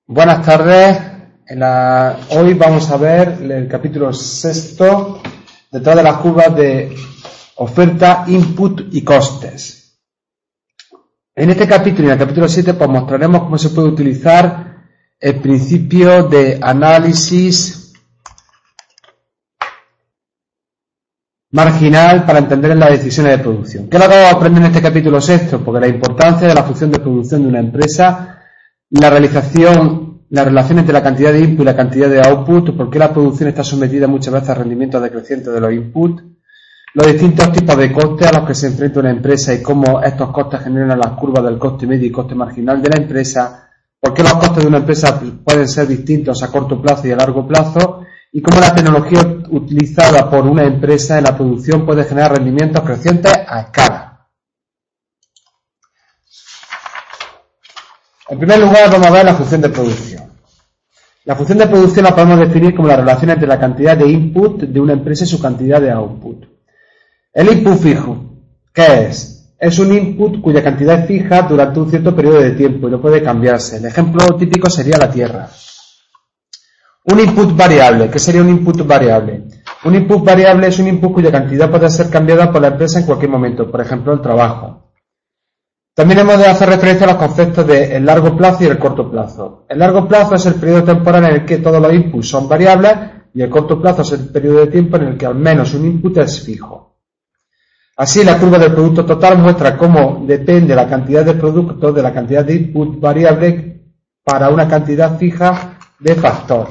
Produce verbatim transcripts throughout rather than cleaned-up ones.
Buenas tardes. En la, hoy vamos a ver el capítulo sexto detrás de las curvas de oferta, input y costes. En este capítulo y en el capítulo siete pues mostraremos cómo se puede utilizar el principio de análisis marginal para entender las decisiones de producción. ¿Qué es lo que vamos a aprender en este capítulo sexto? Porque la importancia de la función de producción de una empresa, la realización, la relación entre la cantidad de input y la cantidad de output, por qué la producción está sometida muchas veces a rendimientos decrecientes de los inputs, los distintos tipos de costes a los que se enfrenta una empresa y cómo estos costes generan las curvas del coste medio y coste marginal de la empresa, por qué los costes de una empresa pueden ser distintos a corto plazo y a largo plazo, y cómo la tecnología utilizada por una empresa en la producción puede generar rendimientos crecientes a escala. En primer lugar, vamos a ver la función de producción. La función de producción la podemos definir como la relación entre la cantidad de input de una empresa y su cantidad de output. El input fijo, ¿qué es? Es un input cuya cantidad es fija durante un cierto periodo de tiempo y no puede cambiarse. El ejemplo típico sería la tierra. Un input variable, ¿qué sería un input variable? Un input variable es un input cuya cantidad puede ser cambiada por la empresa en cualquier momento, por ejemplo, el trabajo. También hemos de hacer referencia a los conceptos de el largo plazo y el corto plazo. El largo plazo es el periodo temporal en el que todos los inputs son variables y el corto plazo es el periodo de tiempo en el que al menos un input es fijo. Así, la curva del producto total muestra cómo depende la cantidad de producto de la cantidad de input variable para una cantidad fija de factor.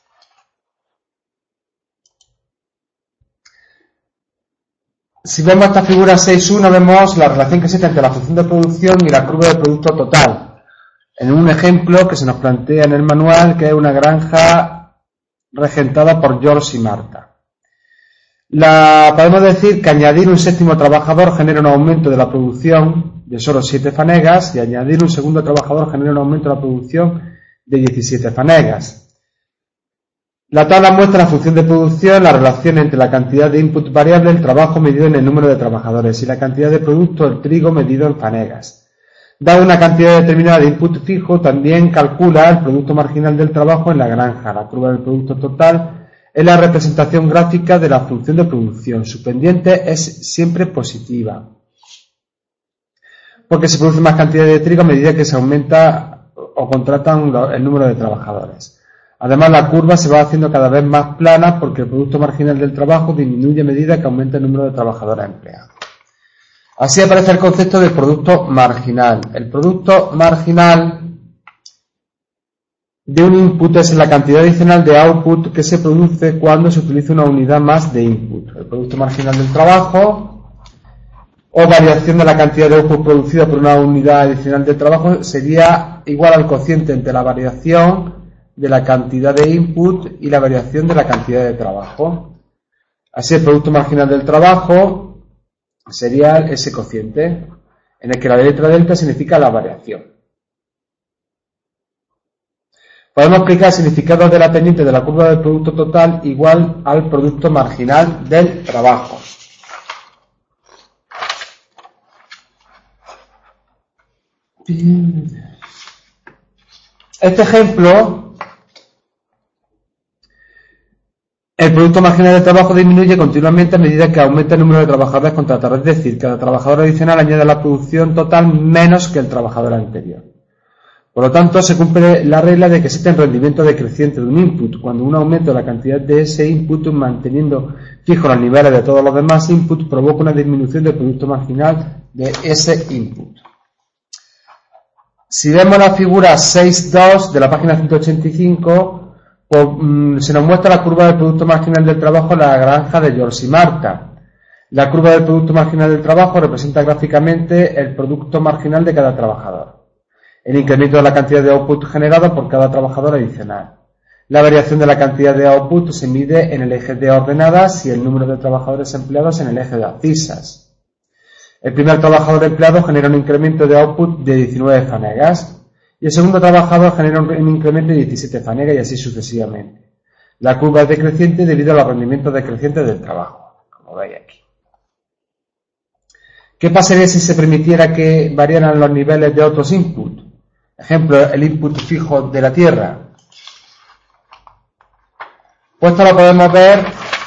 Si vemos esta figura seis punto uno, vemos la relación que existe entre la función de producción y la curva del producto total. En un ejemplo que se nos plantea en el manual, que es una granja regentada por George y Martha. La, podemos decir que añadir un séptimo trabajador genera un aumento de la producción de solo siete fanegas y añadir un segundo trabajador genera un aumento de la producción de diecisiete fanegas. La tabla muestra la función de producción, la relación entre la cantidad de input variable, el trabajo medido en el número de trabajadores, y la cantidad de producto, el trigo, medido en fanegas. Dada una cantidad determinada de input fijo, también calcula el producto marginal del trabajo en la granja. La curva del producto total es la representación gráfica de la función de producción. Su pendiente es siempre positiva, porque se produce más cantidad de trigo a medida que se aumenta o contratan el número de trabajadores. Además, la curva se va haciendo cada vez más plana porque el producto marginal del trabajo disminuye a medida que aumenta el número de trabajadores empleados. Así aparece el concepto de producto marginal. El producto marginal de un input es la cantidad adicional de output que se produce cuando se utiliza una unidad más de input. El producto marginal del trabajo o variación de la cantidad de output producida por una unidad adicional de trabajo sería igual al cociente entre la variación de la cantidad de input y la variación de la cantidad de trabajo. Así, el producto marginal del trabajo sería ese cociente, en el que la letra delta significa la variación. Podemos aplicar el significado de la pendiente de la curva del producto total igual al producto marginal del trabajo. Este ejemplo, el producto marginal del trabajo disminuye continuamente a medida que aumenta el número de trabajadores contratados. Es decir, cada trabajador adicional añade a la producción total menos que el trabajador anterior. Por lo tanto, se cumple la regla de que existe un rendimiento decreciente de un input, cuando un aumento de la cantidad de ese input, manteniendo fijos los niveles de todos los demás inputs, provoca una disminución del producto marginal de ese input. Si vemos la figura seis punto dos de la página ciento ochenta y cinco, pues, mmm, se nos muestra la curva del producto marginal del trabajo en la granja de George y Martha. La curva del producto marginal del trabajo representa gráficamente el producto marginal de cada trabajador, el incremento de la cantidad de output generado por cada trabajador adicional. La variación de la cantidad de output se mide en el eje de ordenadas y el número de trabajadores empleados en el eje de abscisas. El primer trabajador empleado genera un incremento de output de diecinueve fanegas y el segundo trabajador genera un incremento de diecisiete fanegas y así sucesivamente. La curva es decreciente debido a los rendimientos decrecientes del trabajo, como veis aquí. ¿Qué pasaría si se permitiera que variaran los niveles de otros inputs? Ejemplo, el input fijo de la tierra. Pues esto lo podemos ver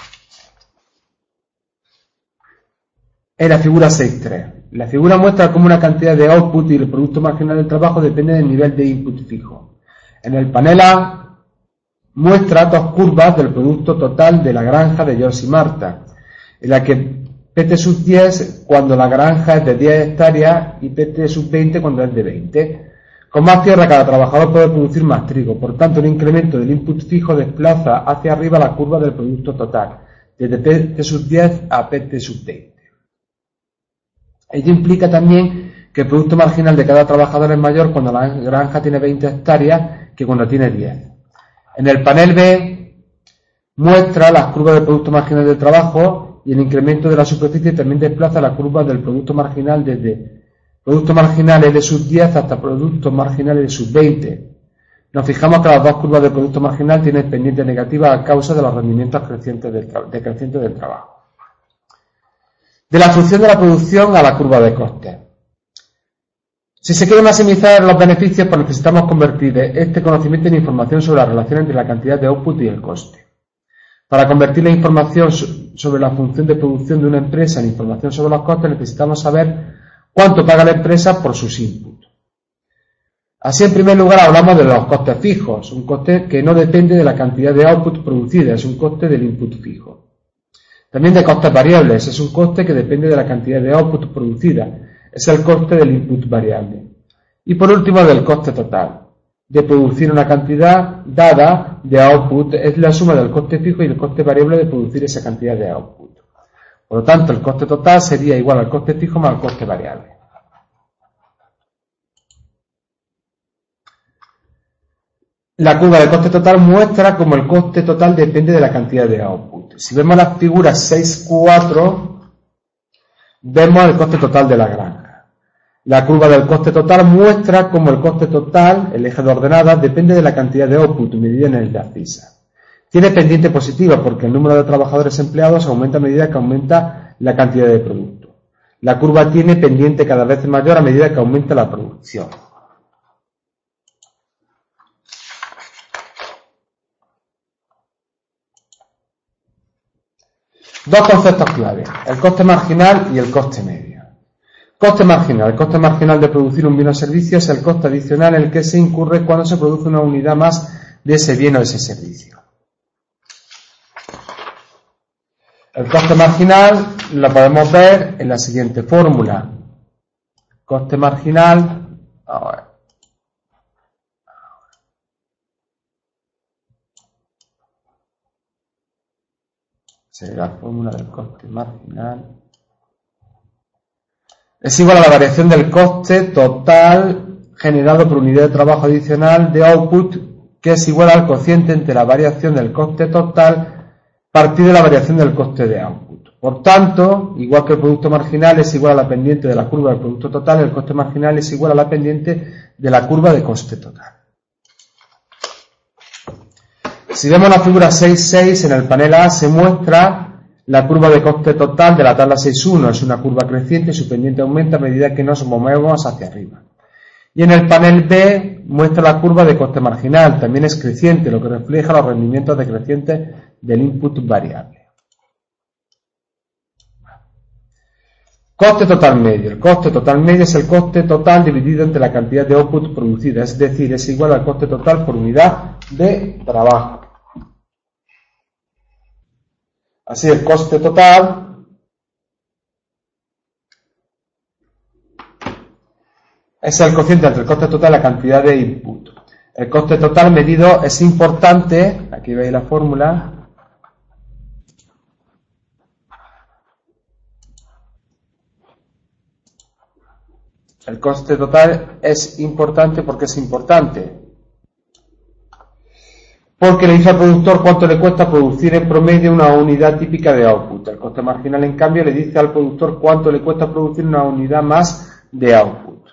en la figura seis punto tres. La figura muestra cómo una cantidad de output y el producto marginal del trabajo depende del nivel de input fijo. En el panel A muestra dos curvas del producto total de la granja de George y Marta, en la que P T sub diez cuando la granja es de diez hectáreas y P T sub veinte cuando es de veinte. Con más tierra cada trabajador puede producir más trigo, por tanto el incremento del input fijo desplaza hacia arriba la curva del producto total, desde P T sub diez a P T sub veinte. Ello implica también que el producto marginal de cada trabajador es mayor cuando la granja tiene veinte hectáreas que cuando tiene diez. En el panel B muestra las curvas del producto marginal del trabajo y el incremento de la superficie también desplaza la curva del producto marginal desde productos marginales de sub diez hasta productos marginales de sub veinte. Nos fijamos que las dos curvas del producto marginal tienen pendiente negativa a causa de los rendimientos crecientes del, tra decrecientes del trabajo. De la función de la producción a la curva de costes. Si se quiere maximizar los beneficios, pues necesitamos convertir este conocimiento en información sobre la relación entre la cantidad de output y el coste. Para convertir la información sobre la función de producción de una empresa en información sobre los costes, necesitamos saber cuánto paga la empresa por sus inputs. Así, en primer lugar, hablamos de los costes fijos, un coste que no depende de la cantidad de output producida, es un coste del input fijo. También de costes variables, es un coste que depende de la cantidad de output producida, es el coste del input variable. Y por último, del coste total. De producir una cantidad dada de output es la suma del coste fijo y el coste variable de producir esa cantidad de output. Por lo tanto, el coste total sería igual al coste fijo más al coste variable. La curva del coste total muestra cómo el coste total depende de la cantidad de output. Si vemos las figuras seis punto cuatro, vemos el coste total de la granja. La curva del coste total muestra cómo el coste total, el eje de ordenadas, depende de la cantidad de output medida en el de abscisa. Tiene pendiente positiva porque el número de trabajadores empleados aumenta a medida que aumenta la cantidad de producto. La curva tiene pendiente cada vez mayor a medida que aumenta la producción. Dos conceptos clave, el coste marginal y el coste medio. Coste marginal. El coste marginal de producir un bien o servicio es el coste adicional en el que se incurre cuando se produce una unidad más de ese bien o ese servicio. El coste marginal lo podemos ver en la siguiente fórmula. Coste marginal, a ver, sería la fórmula del coste marginal. Es igual a la variación del coste total generado por unidad de trabajo adicional de output, que es igual al cociente entre la variación del coste total partido de la variación del coste de output. Por tanto, igual que el producto marginal es igual a la pendiente de la curva del producto total, el coste marginal es igual a la pendiente de la curva de coste total. Si vemos la figura seis punto seis, en el panel A se muestra la curva de coste total de la tabla seis punto uno. Es una curva creciente y su pendiente aumenta a medida que nos movemos hacia arriba. Y en el panel B muestra la curva de coste marginal, también es creciente, lo que refleja los rendimientos decrecientes del input variable. Coste total medio. El coste total medio es el coste total dividido entre la cantidad de output producida, es decir, es igual al coste total por unidad de trabajo. Así, el coste total es el cociente entre el coste total y la cantidad de input. El coste total medido es importante, aquí veis la fórmula, el coste total es importante porque es importante. Porque le dice al productor cuánto le cuesta producir en promedio una unidad típica de output. El coste marginal, en cambio, le dice al productor cuánto le cuesta producir una unidad más de output.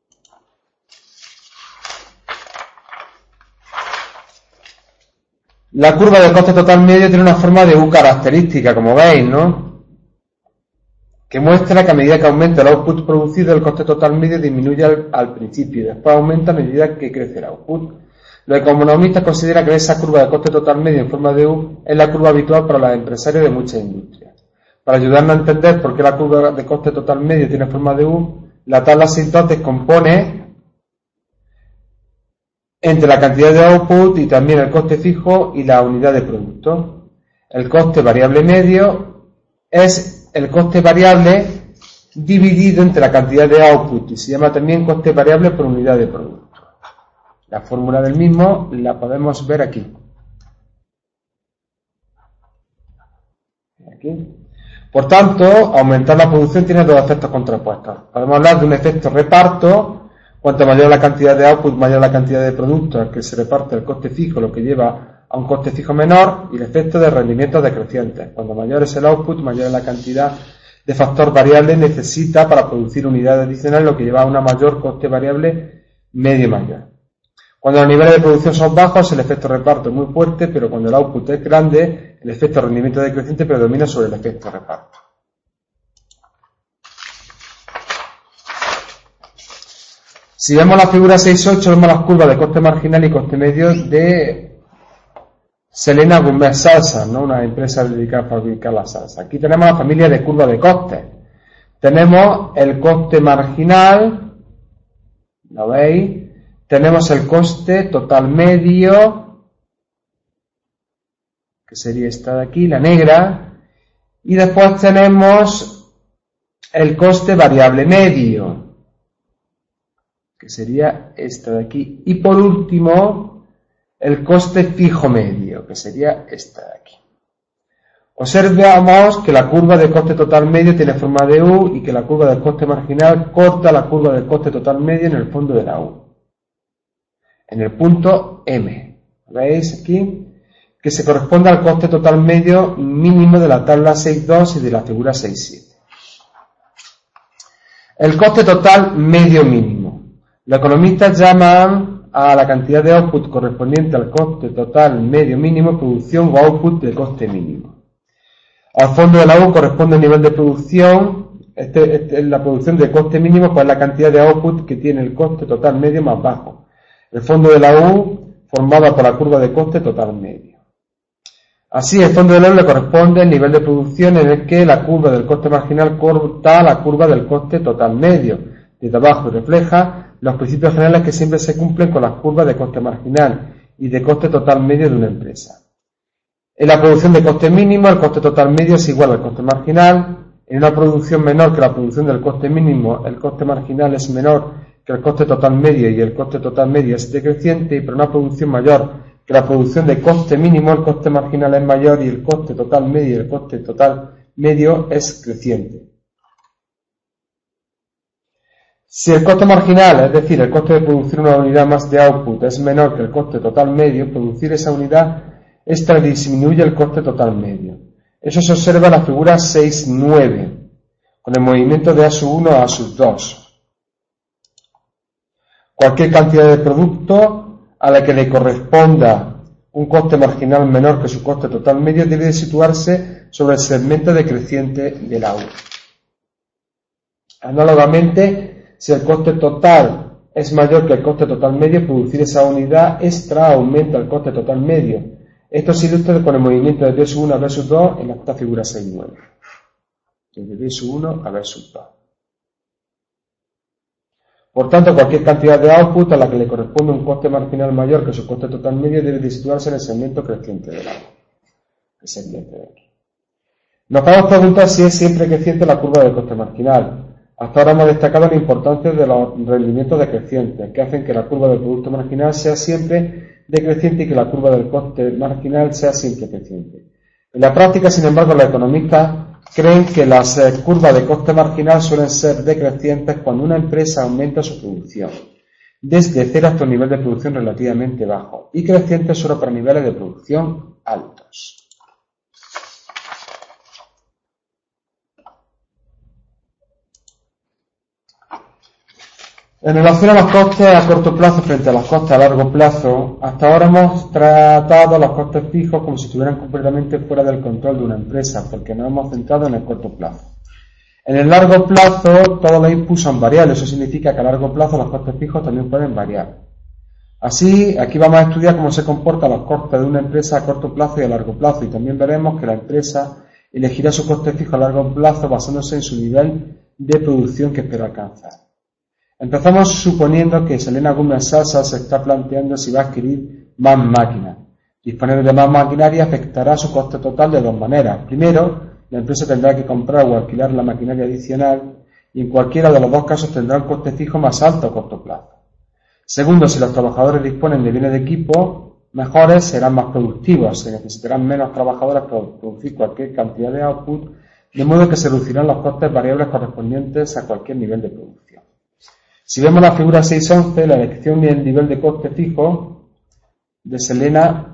La curva del coste total medio tiene una forma de U característica, como veis, ¿no? que muestra que a medida que aumenta el output producido, el coste total medio disminuye al, al principio y después aumenta a medida que crece el output. Los economistas consideran que esa curva de coste total medio en forma de U es la curva habitual para los empresarios de muchas industrias. Para ayudarnos a entender por qué la curva de coste total medio tiene forma de U, la tabla seis punto dos descompone entre la cantidad de output y también el coste fijo y la unidad de producto. El coste variable medio es el coste variable dividido entre la cantidad de output y se llama también coste variable por unidad de producto. La fórmula del mismo la podemos ver aquí. Aquí. Por tanto, aumentar la producción tiene dos efectos contrapuestos. Podemos hablar de un efecto reparto. Cuanto mayor la cantidad de output, mayor la cantidad de productos al que se reparte el coste fijo, lo que lleva a un coste fijo menor, y el efecto de rendimientos decrecientes. Cuando mayor es el output, mayor es la cantidad de factor variable necesita para producir unidades adicionales, lo que lleva a una mayor coste variable medio mayor. Cuando los niveles de producción son bajos, el efecto reparto es muy fuerte, pero cuando el output es grande, el efecto rendimiento decreciente predomina sobre el efecto reparto. Si vemos la figura seis punto ocho, vemos las curvas de coste marginal y coste medio de Selena Gourmet Salsa, ¿no? Una empresa dedicada a fabricar la salsa. Aquí tenemos la familia de curvas de costes. Tenemos el coste marginal, ¿lo veis? Tenemos el coste total medio, que sería esta de aquí, la negra, y después tenemos el coste variable medio, que sería esta de aquí, y por último el coste fijo medio, que sería esta de aquí. Observamos que la curva de coste total medio tiene forma de U y que la curva del coste marginal corta la curva del coste total medio en el fondo de la U, en el punto M. ¿Veis aquí? Que se corresponde al coste total medio mínimo de la tabla seis punto dos y de la figura seis punto siete. El coste total medio mínimo. Los economistas llaman a la cantidad de output correspondiente al coste total medio mínimo producción o output de coste mínimo. Al fondo de la U corresponde el nivel de producción, este, este, la producción de coste mínimo, pues la cantidad de output que tiene el coste total medio más bajo. El fondo de la U formado por la curva de coste total medio. Así, el fondo de la U le corresponde el nivel de producción en el que la curva del coste marginal corta la curva del coste total medio desde abajo y refleja los principios generales que siempre se cumplen con las curvas de coste marginal y de coste total medio de una empresa. En la producción de coste mínimo, el coste total medio es igual al coste marginal. En una producción menor que la producción del coste mínimo, el coste marginal es menor que el coste total medio y el coste total medio es decreciente, y para una producción mayor que la producción de coste mínimo, el coste marginal es mayor y el coste total medio y el coste total medio es creciente. Si el coste marginal, es decir, el coste de producir una unidad más de output, es menor que el coste total medio, producir esa unidad extra disminuye el coste total medio. Eso se observa en la figura seis punto nueve, con el movimiento de A sub uno a A sub dos. Cualquier cantidad de producto a la que le corresponda un coste marginal menor que su coste total medio debe de situarse sobre el segmento decreciente de la U. Análogamente, si el coste total es mayor que el coste total medio, producir esa unidad extra aumenta el coste total medio. Esto se ilustra con el movimiento de B sub uno a B sub dos en esta figura seis punto nueve. Desde B sub uno a B sub dos. Por tanto, cualquier cantidad de output a la que le corresponde un coste marginal mayor que su coste total medio debe de situarse en el segmento creciente del agua. Que sería este de aquí. Nos podemos preguntar si es siempre creciente la curva del coste marginal. Hasta ahora hemos destacado la importancia de los rendimientos decrecientes, que hacen que la curva del producto marginal sea siempre decreciente y que la curva del coste marginal sea siempre creciente. En la práctica, sin embargo, los economistas creen que las eh, curvas de coste marginal suelen ser decrecientes cuando una empresa aumenta su producción, desde cero hasta un nivel de producción relativamente bajo, y crecientes solo para niveles de producción altos. En relación a los costes a corto plazo frente a los costes a largo plazo, hasta ahora hemos tratado los costes fijos como si estuvieran completamente fuera del control de una empresa, porque nos hemos centrado en el corto plazo. En el largo plazo, todos los inputs son variables. Eso significa que a largo plazo los costes fijos también pueden variar. Así, aquí vamos a estudiar cómo se comportan los costes de una empresa a corto plazo y a largo plazo. Y también veremos que la empresa elegirá su coste fijo a largo plazo basándose en su nivel de producción que espera alcanzar. Empezamos suponiendo que Selena Gomez Salsa se está planteando si va a adquirir más máquinas. Disponer de más maquinaria afectará su coste total de dos maneras. Primero, la empresa tendrá que comprar o alquilar la maquinaria adicional y en cualquiera de los dos casos tendrá un coste fijo más alto a corto plazo. Segundo, si los trabajadores disponen de bienes de equipo mejores, serán más productivos. Se necesitarán menos trabajadores para producir cualquier cantidad de output, de modo que se reducirán los costes variables correspondientes a cualquier nivel de producción. Si vemos la figura seis once, la elección y el nivel de coste fijo de Selena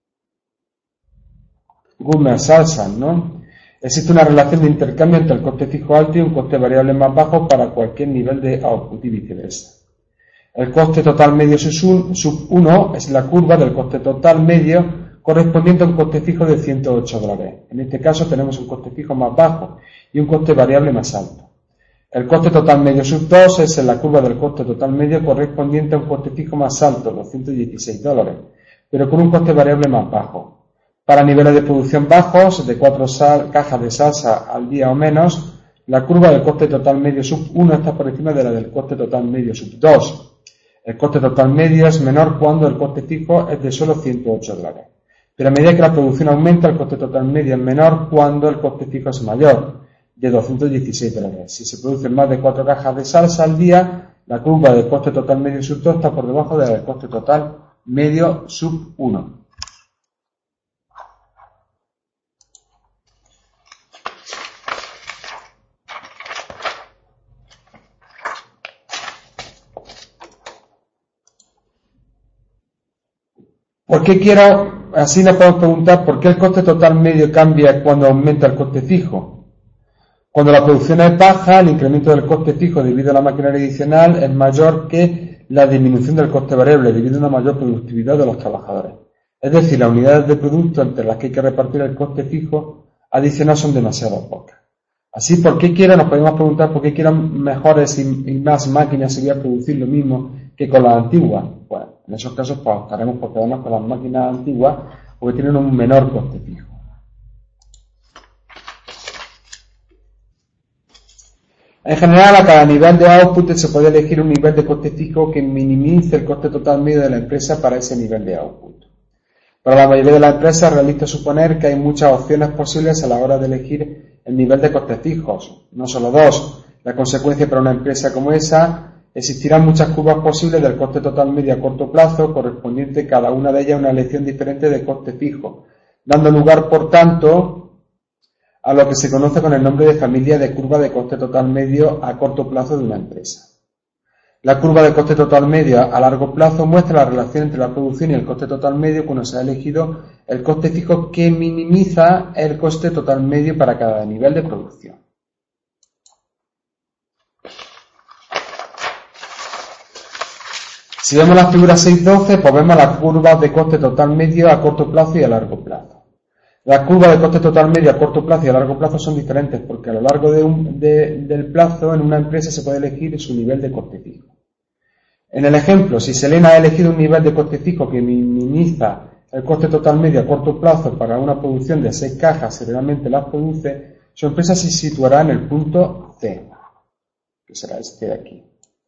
Gomez Salsa, ¿no? Existe una relación de intercambio entre el coste fijo alto y un coste variable más bajo para cualquier nivel de output y viceversa. El coste total medio sub uno es la curva del coste total medio correspondiente a un coste fijo de ciento ocho dólares. En este caso tenemos un coste fijo más bajo y un coste variable más alto. El coste total medio sub dos es la curva del coste total medio correspondiente a un coste fijo más alto, doscientos dieciséis dólares, pero con un coste variable más bajo. Para niveles de producción bajos, de cuatro cajas de salsa al día o menos, la curva del coste total medio sub uno está por encima de la del coste total medio sub dos. El coste total medio es menor cuando el coste fijo es de solo ciento ocho dólares. Pero a medida que la producción aumenta, el coste total medio es menor cuando el coste fijo es mayor, de doscientos dieciséis dólares. Si se producen más de cuatro cajas de salsa al día, la curva del coste total medio sub dos está por debajo de la del coste total medio sub uno. ¿Por qué quiero, así nos podemos preguntar, por qué el coste total medio cambia cuando aumenta el coste fijo? Cuando la producción es baja, el incremento del coste fijo debido a la maquinaria adicional es mayor que la disminución del coste variable debido a una mayor productividad de los trabajadores. Es decir, las unidades de producto entre las que hay que repartir el coste fijo adicional son demasiado pocas. Así, ¿por qué quiero? Nos podemos preguntar por qué quiero mejores y más máquinas si voy a producir lo mismo que con las antiguas. Bueno, en esos casos pues optaremos por quedarnos con las máquinas antiguas porque tienen un menor coste fijo. En general, a cada nivel de output se puede elegir un nivel de coste fijo que minimice el coste total medio de la empresa para ese nivel de output. Para la mayoría de las empresas es realista suponer que hay muchas opciones posibles a la hora de elegir el nivel de costes fijos, no solo dos. La consecuencia para una empresa como esa, existirán muchas curvas posibles del coste total medio a corto plazo, correspondiente cada una de ellas a una elección diferente de coste fijo, dando lugar, por tanto, a lo que se conoce con el nombre de familia de curva de coste total medio a corto plazo de una empresa. La curva de coste total medio a largo plazo muestra la relación entre la producción y el coste total medio cuando se ha elegido el coste fijo que minimiza el coste total medio para cada nivel de producción. Si vemos la figura seis doce, pues vemos las curvas de coste total medio a corto plazo y a largo plazo. Las curvas de coste total medio a corto plazo y a largo plazo son diferentes porque a lo largo de un, de, del plazo en una empresa se puede elegir su nivel de coste fijo. En el ejemplo, si Selena ha elegido un nivel de coste fijo que minimiza el coste total medio a corto plazo para una producción de seis cajas, si realmente las produce, su empresa se situará en el punto C, que será este de aquí,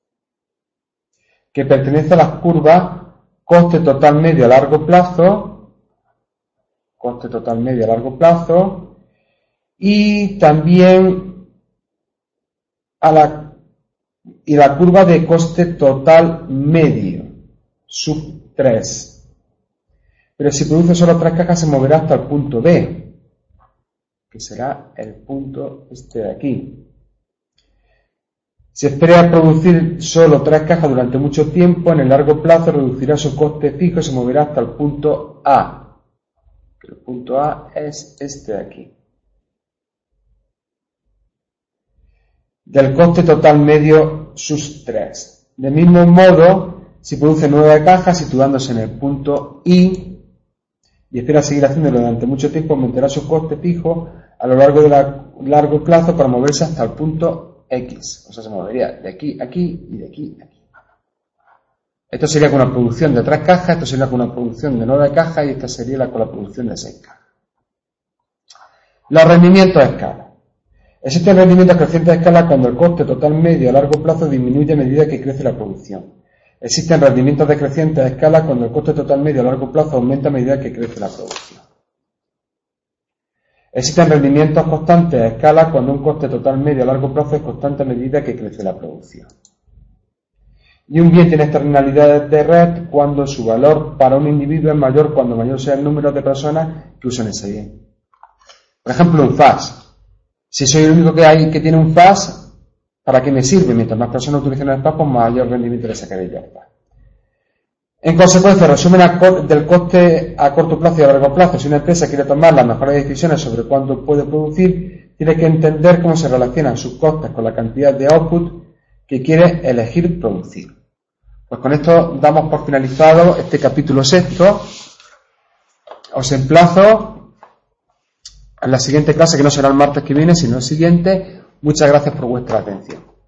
que pertenece a las curvas coste total medio a largo plazo, coste total medio a largo plazo, y también a la y la curva de coste total medio, sub tres. Pero si produce solo tres cajas se moverá hasta el punto B, que será el punto este de aquí. Si espera producir solo tres cajas durante mucho tiempo, en el largo plazo reducirá su coste fijo y se moverá hasta el punto A. El punto A es este de aquí. Del coste total medio sus tres. Del mismo modo, si produce nueve cajas situándose en el punto I y espera seguir haciéndolo durante mucho tiempo, aumentará su coste fijo a lo largo de la, largo plazo para moverse hasta el punto X. O sea, se movería de aquí a aquí y de aquí a aquí. Esto sería con una producción de tres cajas, esto sería con una producción de nueve cajas y esta sería la, con la producción de seis cajas. Los rendimientos a escala. Existen rendimientos crecientes a escala cuando el coste total medio a largo plazo disminuye a medida que crece la producción. Existen rendimientos decrecientes a escala cuando el coste total medio a largo plazo aumenta a medida que crece la producción. Existen rendimientos constantes a escala cuando un coste total medio a largo plazo es constante a medida que crece la producción. Y un bien tiene externalidades de red cuando su valor para un individuo es mayor cuando mayor sea el número de personas que usan ese bien. Por ejemplo, un fax. Si soy el único que hay que tiene un fax, ¿para qué me sirve? Mientras más personas utilicen el fax, pues mayor rendimiento le sacaré yo al fax. En consecuencia, resumen del coste a corto plazo y a largo plazo. Si una empresa quiere tomar las mejores decisiones sobre cuánto puede producir, tiene que entender cómo se relacionan sus costes con la cantidad de output que quiere elegir producir. Pues con esto damos por finalizado este capítulo sexto. Os emplazo en la siguiente clase, que no será el martes que viene, sino el siguiente. Muchas gracias por vuestra atención.